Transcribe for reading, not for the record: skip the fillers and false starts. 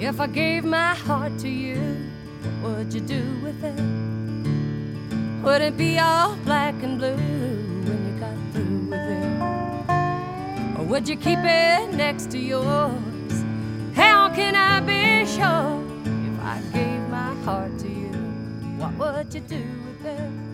If I gave my heart to you, what would you do with it? Would it be all black and blue when you got through with it? Or would you keep it next to yours? How can I be sure? If I gave my heart to you, what would you do with it?